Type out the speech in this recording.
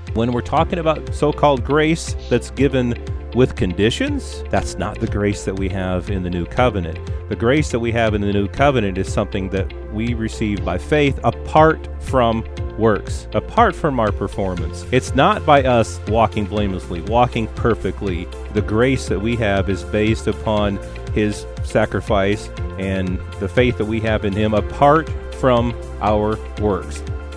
When we're talking about so-called grace that's given with conditions, that's not the grace that we have in the New Covenant. The grace that we have in the New Covenant is something that we receive by faith apart from works, apart from our performance. It's not by us walking blamelessly, walking perfectly. The grace that we have is based upon His sacrifice and the faith that we have in Him apart from our works.